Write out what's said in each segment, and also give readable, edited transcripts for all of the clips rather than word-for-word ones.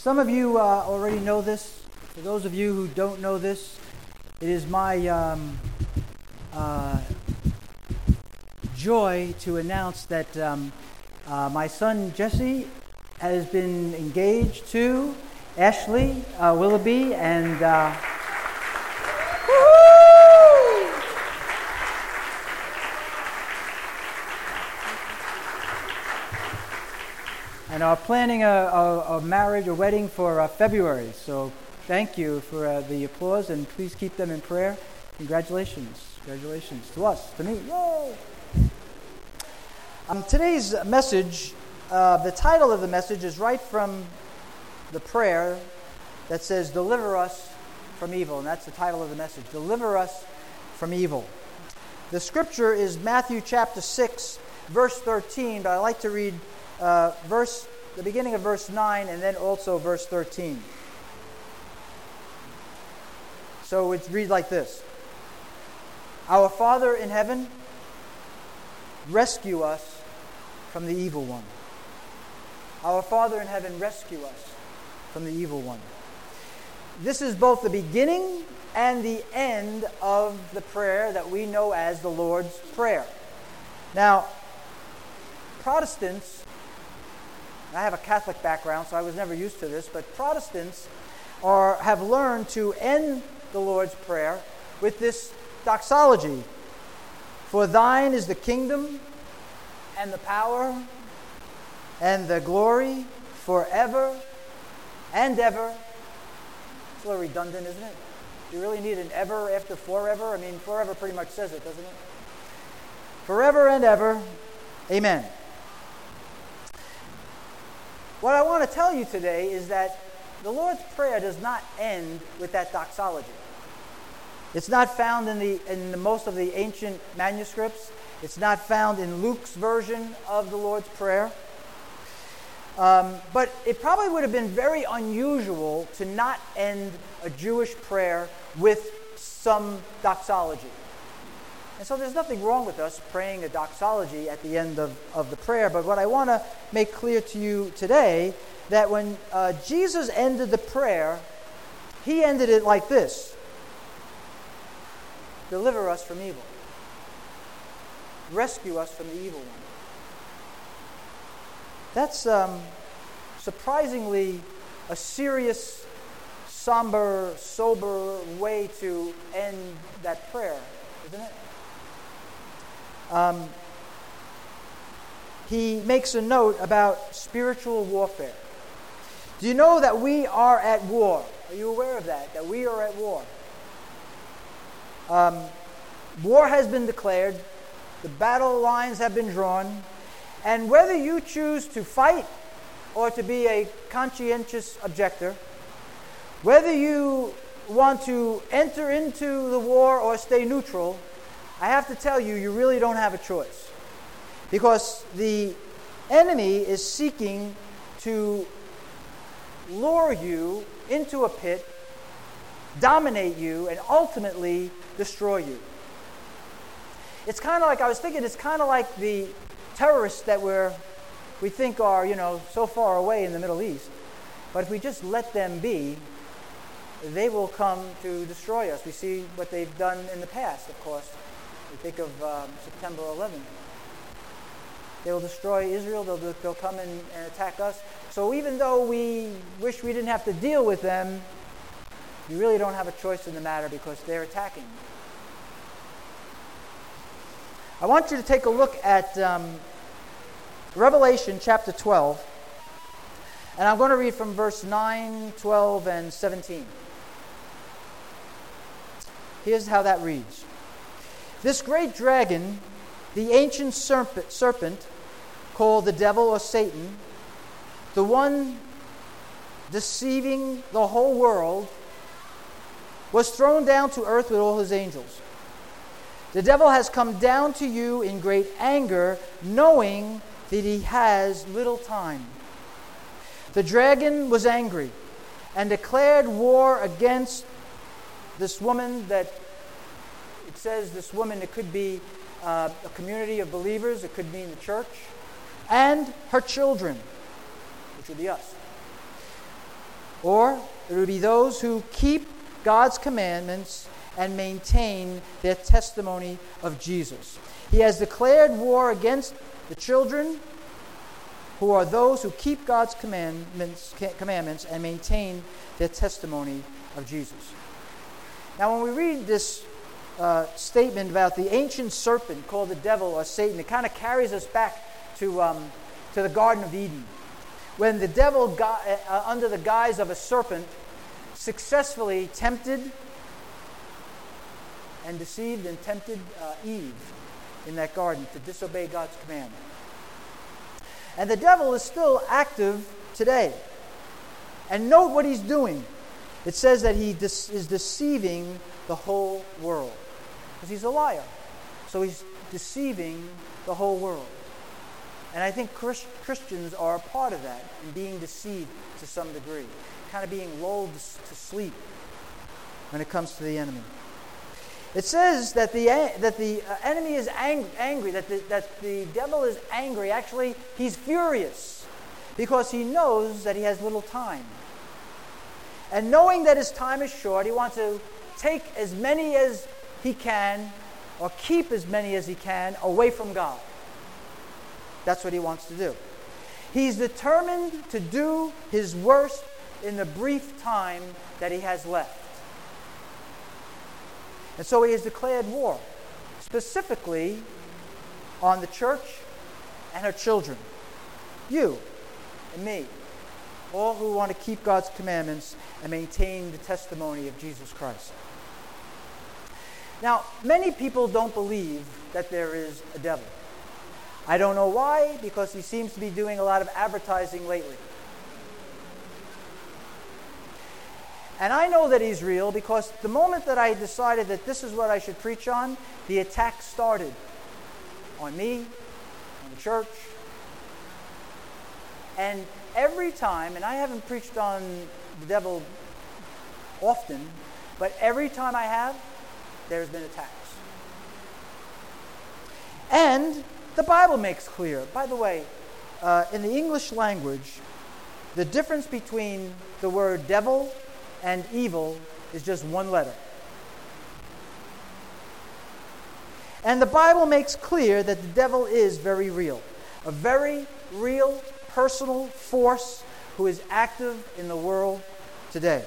Some of you already know this. For those of you who don't know this, it is my joy to announce that my son Jesse has been engaged to Ashley Willoughby, and and are planning a marriage, a wedding for February. So thank you for the applause, and please keep them in prayer. Congratulations. Congratulations to us, to me. Yay! Today's message, the title of the message is right from the prayer that says, "Deliver us from evil." And that's the title of the message, "Deliver us from evil." The scripture is Matthew chapter 6, verse 13, but I like to read the beginning of verse 9 and then also verse 13. So it reads like this: "Our Father in heaven, rescue us from the evil one." Our Father in heaven, rescue us from the evil one. This is both the beginning and the end of the prayer that we know as the Lord's Prayer. Now, Protestants, I have a Catholic background, so I was never used to this, but Protestants have learned to end the Lord's Prayer with this doxology: "For thine is the kingdom and the power and the glory forever and ever." It's a little redundant, isn't it? Do you really need an ever after forever? I mean, forever pretty much says it, doesn't it? Forever and ever. Amen. What I want to tell you today is that the Lord's Prayer does not end with that doxology. It's not found in most of the ancient manuscripts. It's not found in Luke's version of the Lord's Prayer. But it probably would have been very unusual to not end a Jewish prayer with some doxology. And so there's nothing wrong with us praying a doxology at the end of the prayer. But what I want to make clear to you today, that when Jesus ended the prayer, he ended it like this: "Deliver us from evil. Rescue us from the evil one." That's surprisingly a serious, somber, sober way to end that prayer, isn't it? He makes a note about spiritual warfare. Do you know that we are at war? Are you aware of that? That we are at war. War has been declared. The battle lines have been drawn. And whether you choose to fight or to be a conscientious objector, whether you want to enter into the war or stay neutral, I have to tell you, you really don't have a choice. Because the enemy is seeking to lure you into a pit, dominate you, and ultimately destroy you. It's kind of like, I was thinking, it's kind of like the terrorists that we think are, so far away in the Middle East. But if we just let them be, they will come to destroy us. We see what they've done in the past, of course. We think of September 11th. They will destroy Israel. They'll come and attack us. So even though we wish we didn't have to deal with them, you really don't have a choice in the matter because they're attacking. I want you to take a look at Revelation chapter 12. And I'm going to read from verse 9, 12, and 17. Here's how that reads. "This great dragon, the ancient serpent, called the devil or Satan, the one deceiving the whole world, was thrown down to earth with all his angels. The devil has come down to you in great anger, knowing that he has little time. The dragon was angry and declared war against this woman," that it says this woman, it could be a community of believers, it could mean the church, "and her children," which would be us. Or it would be those who keep God's commandments and maintain their testimony of Jesus. He has declared war against the children, who are those who keep God's commandments and maintain their testimony of Jesus. Now, when we read this statement about the ancient serpent called the devil or Satan, it kind of carries us back to the Garden of Eden, when the devil, under the guise of a serpent, successfully tempted and deceived and tempted Eve in that garden to disobey God's commandment. And the devil is still active today. And note what he's doing. It says that he is deceiving the whole world. Because he's a liar. So he's deceiving the whole world. And I think Christians are a part of that, in being deceived to some degree. Kind of being lulled to sleep when it comes to the enemy. It says that the enemy is angry, that the devil is angry. Actually, he's furious because he knows that he has little time. And knowing that his time is short, he wants to take as many as he can, or keep as many as he can, away from God. That's what he wants to do. He's determined to do his worst in the brief time that he has left. And so he has declared war, specifically on the church and her children. You and me, all who want to keep God's commandments and maintain the testimony of Jesus Christ. Now, many people don't believe that there is a devil. I don't know why, because he seems to be doing a lot of advertising lately. And I know that he's real because the moment that I decided that this is what I should preach on, the attack started on me, on the church. And every time, and I haven't preached on the devil often, but every time I have, there's been attacks. And the Bible makes clear, by the way, in the English language, the difference between the word devil and evil is just one letter. And the Bible makes clear that the devil is very real. A very real, personal force who is active in the world today.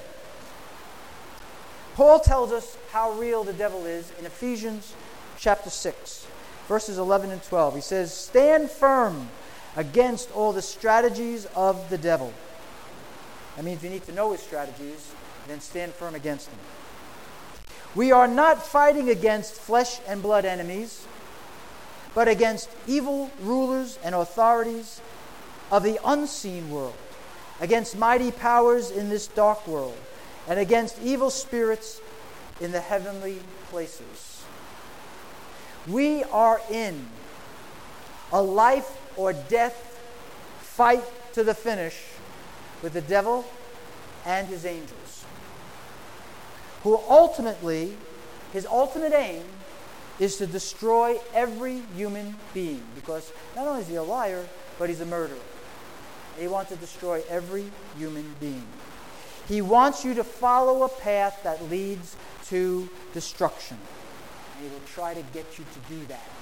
Paul tells us how real the devil is in Ephesians chapter 6, verses 11 and 12. He says, "Stand firm against all the strategies of the devil." That means you need to know his strategies, then stand firm against them. "We are not fighting against flesh and blood enemies, but against evil rulers and authorities of the unseen world, against mighty powers in this dark world, and against evil spirits in the heavenly places." We are in a life or death fight to the finish with the devil and his angels, who ultimately, his ultimate aim is to destroy every human being, because not only is he a liar, but he's a murderer. He wants to destroy every human being. He wants you to follow a path that leads to destruction. And he will try to get you to do that.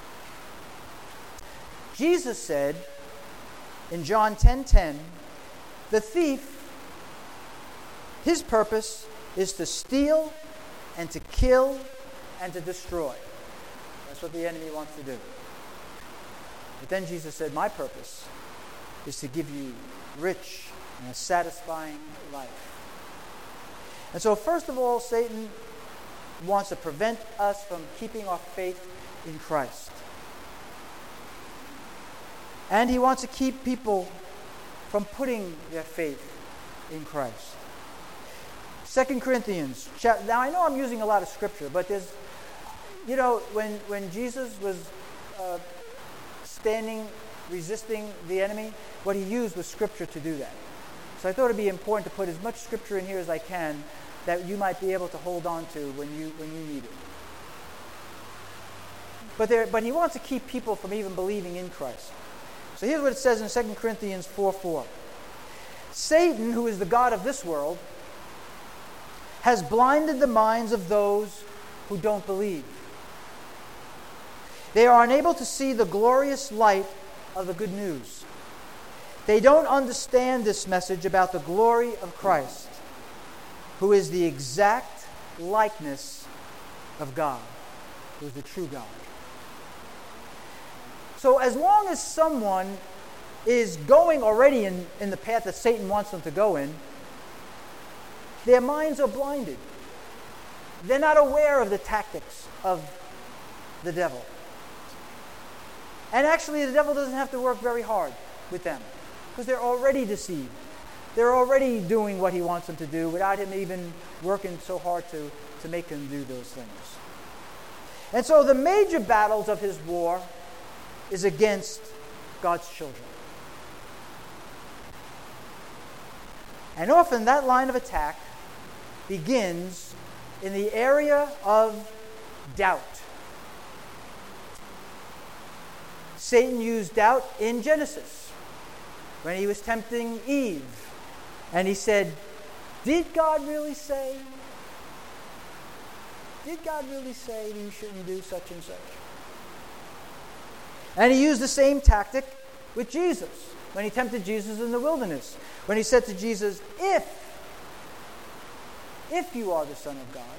Jesus said in John 10:10, the thief, his purpose is to steal and to kill and to destroy. That's what the enemy wants to do. But then Jesus said, my purpose is to give you rich and a satisfying life. And so first of all, Satan wants to prevent us from keeping our faith in Christ. And he wants to keep people from putting their faith in Christ. 2 Corinthians. Now, I know I'm using a lot of scripture, but there's, when Jesus was standing, resisting the enemy, what he used was scripture to do that. So I thought it'd be important to put as much scripture in here as I can that you might be able to hold on to when you need it. But he wants to keep people from even believing in Christ. So here's what it says in 2 Corinthians 4:4. It Satan, who is the god of this world, has blinded the minds of those who don't believe. They are unable to see the glorious light of the good news. They don't understand this message about the glory of Christ, who is the exact likeness of God, who is the true God. So as long as someone is going already in the path that Satan wants them to go in, their minds are blinded. They're not aware of the tactics of the devil. And actually, the devil doesn't have to work very hard with them, because they're already deceived. They're already doing what he wants them to do without him even working so hard to make them do those things. And so the major battles of his war is against God's children. And often that line of attack begins in the area of doubt. Satan used doubt in Genesis when he was tempting Eve. And he said, did God really say? Did God really say you shouldn't do such and such? And he used the same tactic with Jesus when he tempted Jesus in the wilderness. When he said to Jesus, if you are the Son of God,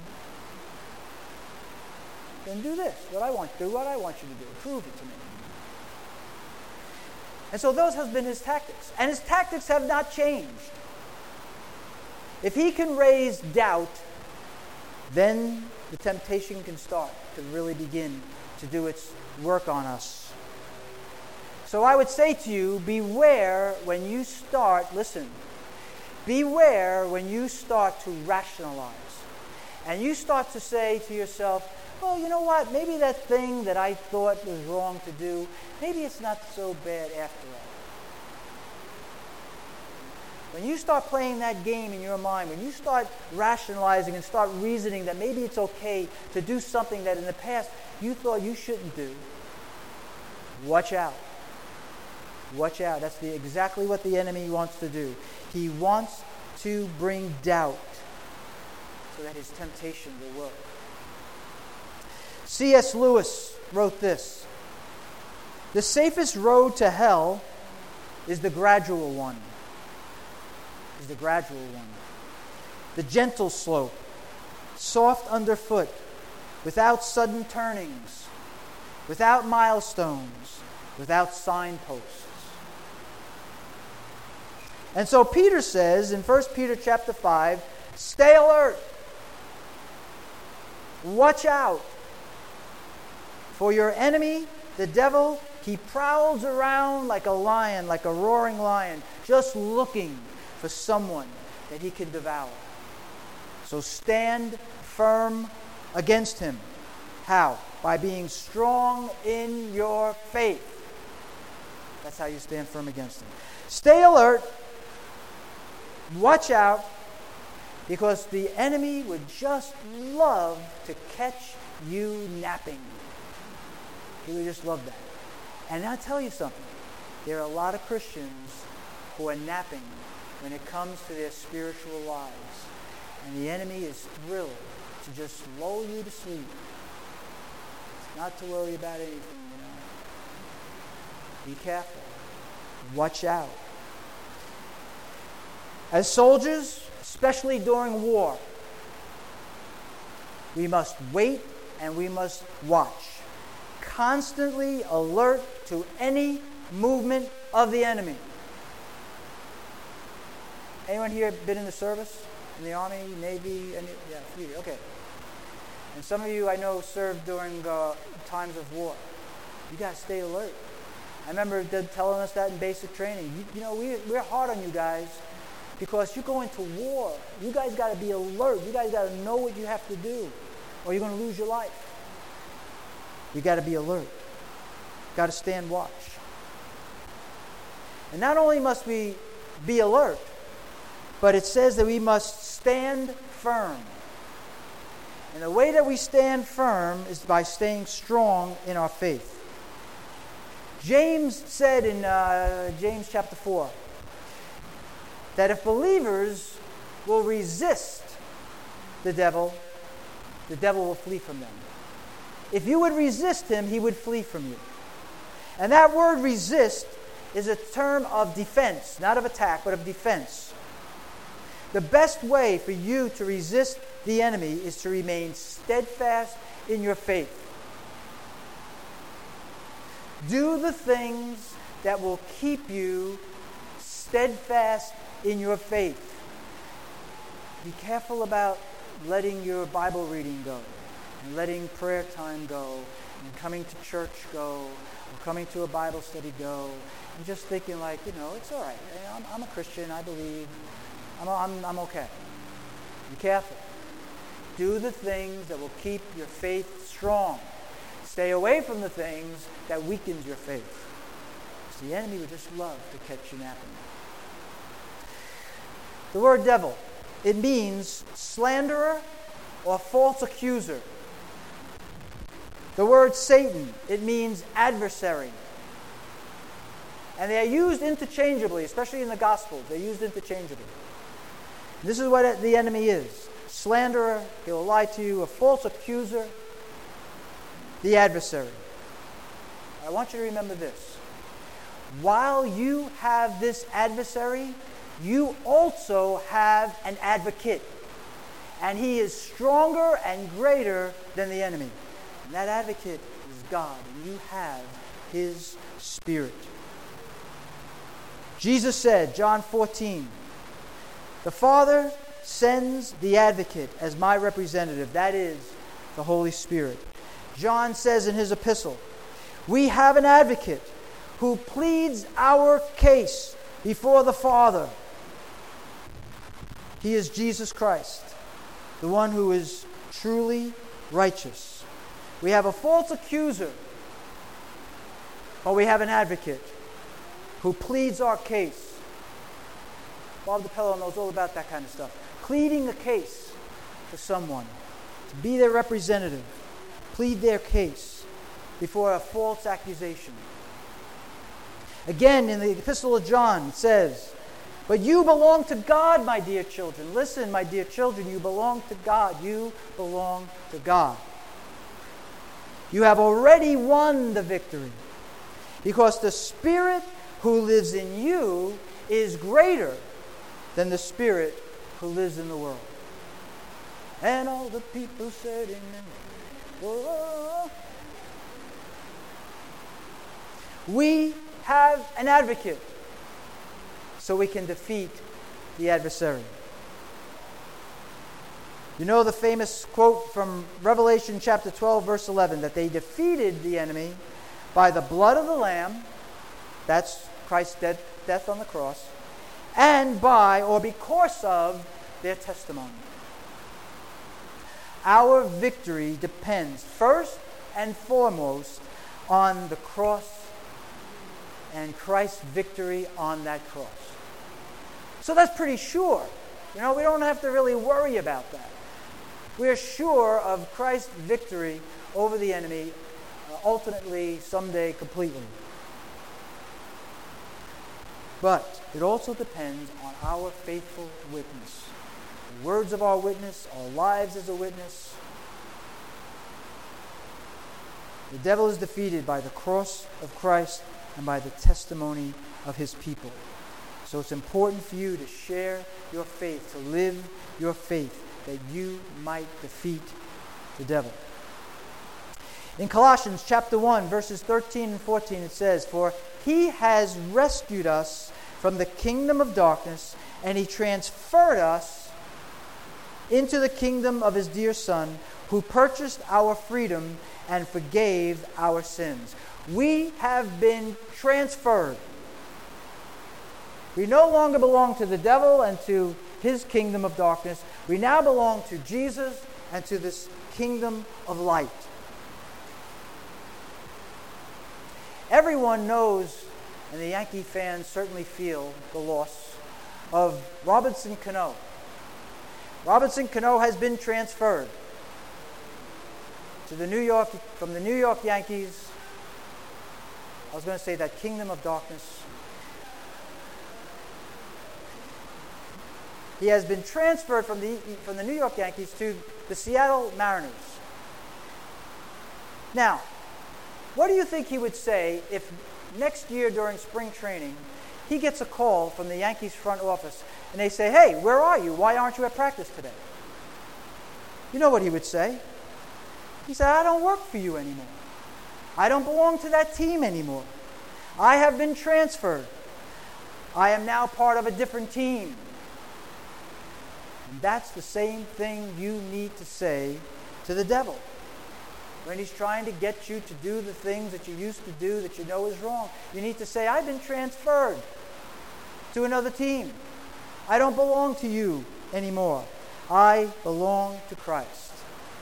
then do this, what I want you to do. Prove it to me. And so those have been his tactics. And his tactics have not changed. If he can raise doubt, then the temptation can start to really begin to do its work on us. So I would say to you, beware when you start to rationalize. And you start to say to yourself, well, you know what, maybe that thing that I thought was wrong to do, maybe it's not so bad after all. When you start playing that game in your mind, when you start rationalizing and start reasoning that maybe it's okay to do something that in the past you thought you shouldn't do, watch out. Watch out. That's exactly what the enemy wants to do. He wants to bring doubt so that his temptation will work. C.S. Lewis wrote this: the safest road to hell is the gradual one. The gentle slope, soft underfoot, without sudden turnings, without milestones, without signposts. And so Peter says in 1 Peter chapter 5, stay alert. Watch out. For your enemy, the devil, he prowls around like a lion, like a roaring lion, just looking for someone that he can devour. So stand firm against him. How? By being strong in your faith. That's how you stand firm against him. Stay alert. Watch out, because the enemy would just love to catch you napping. He would just love that. And I'll tell you something. There are a lot of Christians who are napping when it comes to their spiritual lives. And the enemy is thrilled to just lull you to sleep. Not to worry about anything, Be careful. Watch out. As soldiers, especially during war, we must wait and we must watch. Constantly alert to any movement of the enemy. Anyone here been in the service? In the Army, Navy? Yeah, a few. Okay. And some of you I know served during times of war. You got to stay alert. I remember them telling us that in basic training. We're hard on you guys because you're going to war. You guys got to be alert. You guys got to know what you have to do, or you're going to lose your life. You got to be alert. Got to stand watch. And not only must we be alert, but it says that we must stand firm. And the way that we stand firm is by staying strong in our faith. James said in James chapter 4, that if believers will resist the devil will flee from them. If you would resist him, he would flee from you. And that word resist is a term of defense, not of attack, but of defense. The best way for you to resist the enemy is to remain steadfast in your faith. Do the things that will keep you steadfast in your faith. Be careful about letting your Bible reading go, and letting prayer time go, and coming to church go, or coming to a Bible study go, and just thinking like, it's all right. I'm a Christian. I believe. I'm okay. Be careful. Do the things that will keep your faith strong. Stay away from the things that weakens your faith. Because the enemy would just love to catch you napping. The word devil, it means slanderer or false accuser. The word Satan, it means adversary. And they are used interchangeably, especially in the Gospels. They're used interchangeably. This is what the enemy is. Slanderer, he'll lie to you. A false accuser, the adversary. I want you to remember this. While you have this adversary, you also have an advocate. And he is stronger and greater than the enemy. And that advocate is God. And you have his Spirit. Jesus said, John 14, the Father sends the advocate as my representative. That is the Holy Spirit. John says in his epistle, we have an advocate who pleads our case before the Father. He is Jesus Christ, the one who is truly righteous. We have a false accuser, but we have an advocate who pleads our case. Bob DiPello knows all about that kind of stuff. Pleading a case for someone, to be their representative, plead their case before a false accusation. Again, in the Epistle of John, it says, but you belong to God, my dear children. Listen, my dear children, you belong to God. You belong to God. You have already won the victory because the Spirit who lives in you is greater than the spirit who lives in the world. And all the people said amen. Whoa. We have an advocate so we can defeat the adversary. You know the famous quote from Revelation chapter 12, verse 11, that they defeated the enemy by the blood of the Lamb, that's Christ's death on the cross, and by or because of their testimony. Our victory depends first and foremost on the cross and Christ's victory on that cross. So that's pretty sure. We don't have to really worry about that. We're sure of Christ's victory over the enemy, ultimately, someday, completely. But it also depends on our faithful witness. The words of our witness, our lives as a witness. The devil is defeated by the cross of Christ and by the testimony of his people. So it's important for you to share your faith, to live your faith, that you might defeat the devil. In Colossians chapter 1, verses 13 and 14, it says, for he has rescued us from the kingdom of darkness, and he transferred us into the kingdom of his dear Son, who purchased our freedom and forgave our sins. We have been transferred. We no longer belong to the devil and to his kingdom of darkness. We now belong to Jesus and to this kingdom of light. Everyone knows, and the Yankee fans certainly feel, the loss of Robinson Cano. Robinson Cano has been transferred to from the New York Yankees. I was going to say that kingdom of darkness. He has been transferred from the New York Yankees to the Seattle Mariners. Now, what do you think he would say if next year during spring training he gets a call from the Yankees front office and they say, "Hey, where are you? Why aren't you at practice today?" You know what he would say? He said, "I don't work for you anymore. I don't belong to that team anymore. I have been transferred. I am now part of a different team." And that's the same thing you need to say to the devil when he's trying to get you to do the things that you used to do that you know is wrong. You need to say, "I've been transferred to another team. I don't belong to you anymore. I belong to Christ."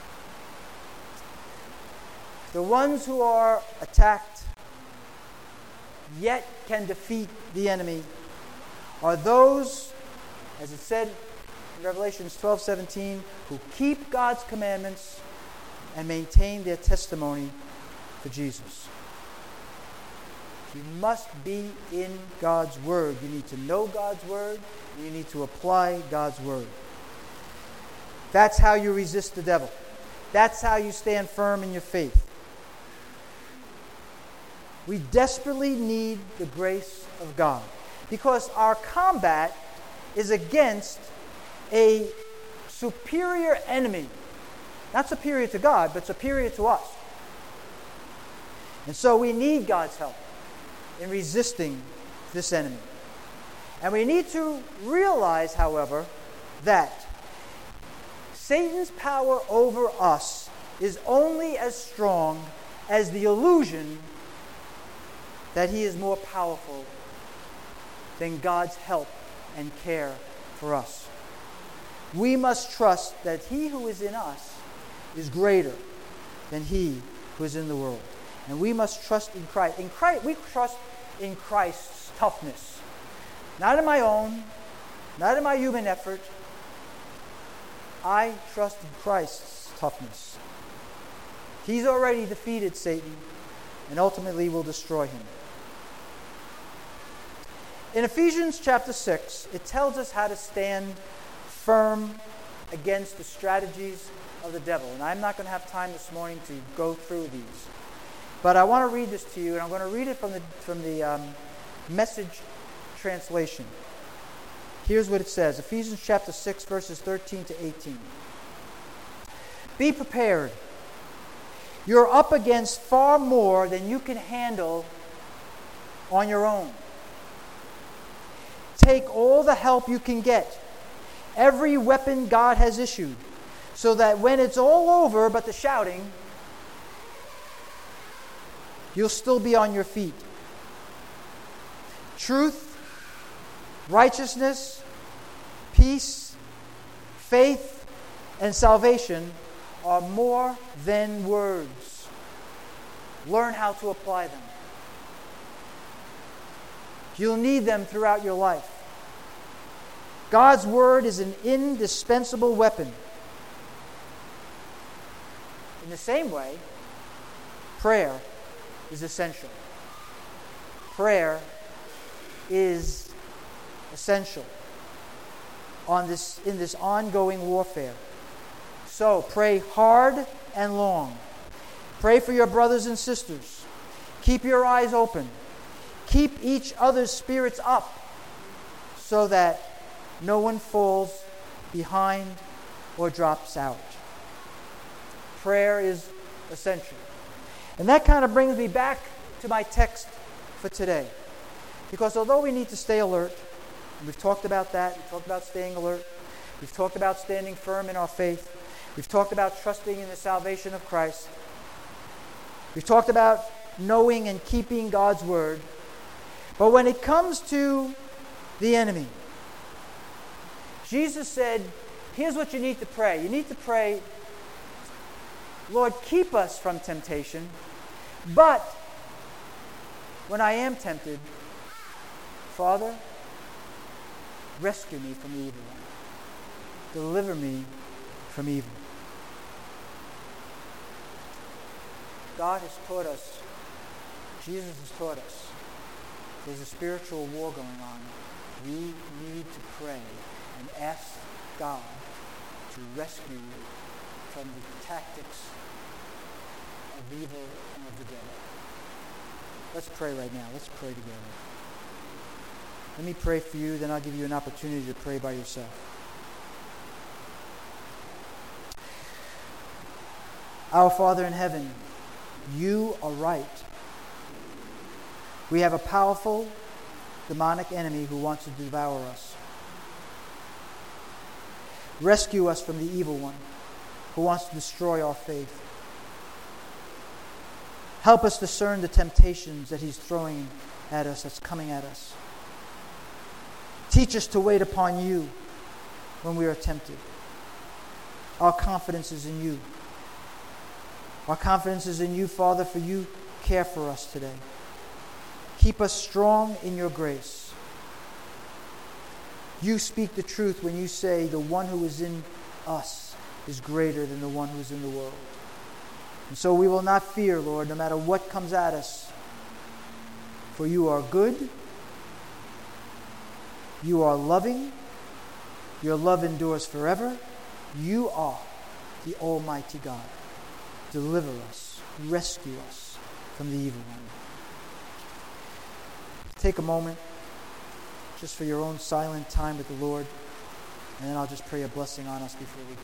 The ones who are attacked yet can defeat the enemy are those, as it said in Revelations 12:17, who keep God's commandments and maintain their testimony for Jesus. You must be in God's Word. You need to know God's Word, and you need to apply God's Word. That's how you resist the devil. That's how you stand firm in your faith. We desperately need the grace of God because our combat is against a superior enemy. Not superior to God, but superior to us. And so we need God's help in resisting this enemy. And we need to realize, however, that Satan's power over us is only as strong as the illusion that he is more powerful than God's help and care for us. We must trust that he who is in us is greater than he who is in the world. And we must trust in Christ. We trust in Christ's toughness. Not in my own, not in my human effort. I trust in Christ's toughness. He's already defeated Satan and ultimately will destroy him. In Ephesians chapter 6, it tells us how to stand firm against the strategies of the devil. And I'm not going to have time this morning to go through these. But I want to read this to you, and I'm going to read it from the Message translation. Here's what it says. Ephesians chapter 6, verses 13 to 18. Be prepared. You're up against far more than you can handle on your own. Take all the help you can get. Every weapon God has issued. So that when it's all over but the shouting, you'll still be on your feet. Truth, righteousness, peace, faith, and salvation are more than words. Learn how to apply them. You'll need them throughout your life. God's Word is an indispensable weapon. In the same way, prayer is essential. Prayer is essential in this ongoing warfare. So pray hard and long. Pray for your brothers and sisters. Keep your eyes open. Keep each other's spirits up so that no one falls behind or drops out. Prayer is essential. And that kind of brings me back to my text for today. Because although we need to stay alert, and we've talked about that, we've talked about staying alert, we've talked about standing firm in our faith, we've talked about trusting in the salvation of Christ, we've talked about knowing and keeping God's Word, but when it comes to the enemy, Jesus said, here's what you need to pray. You need to pray, Lord, keep us from temptation, but when I am tempted, Father, rescue me from the evil one. Deliver me from evil. God has taught us, Jesus has taught us, there's a spiritual war going on. We need to pray and ask God to rescue you from the tactics of evil and of the devil. Let's pray right now. Let's pray together. Let me pray for you, then I'll give you an opportunity to pray by yourself. Our Father in heaven, you are right. We have a powerful demonic enemy who wants to devour us. Rescue us from the evil one who wants to destroy our faith. Help us discern the temptations that he's throwing at us, that's coming at us. Teach us to wait upon you when we are tempted. Our confidence is in you. Our confidence is in you, Father, for you care for us today. Keep us strong in your grace. You speak the truth when you say the one who is in us is greater than the one who is in the world. And so we will not fear, Lord, no matter what comes at us. For you are good. You are loving. Your love endures forever. You are the Almighty God. Deliver us, rescue us from the evil one. Take a moment just for your own silent time with the Lord, and then I'll just pray a blessing on us before we go.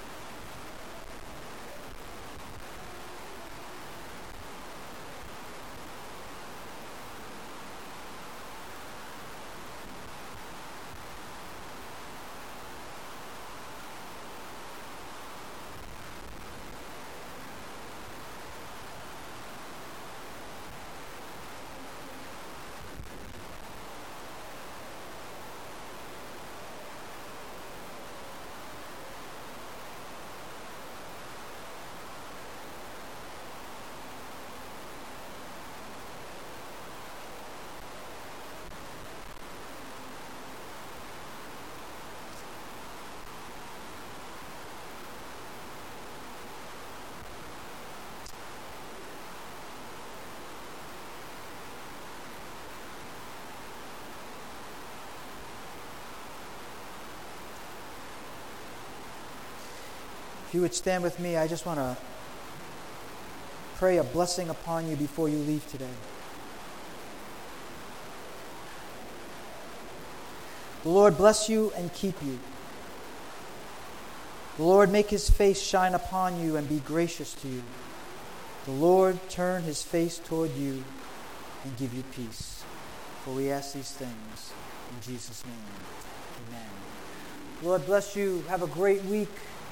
If you would stand with me, I just want to pray a blessing upon you before you leave today. The Lord bless you and keep you. The Lord make his face shine upon you and be gracious to you. The Lord turn his face toward you and give you peace. For we ask these things in Jesus' name. Amen. The Lord bless you. Have a great week.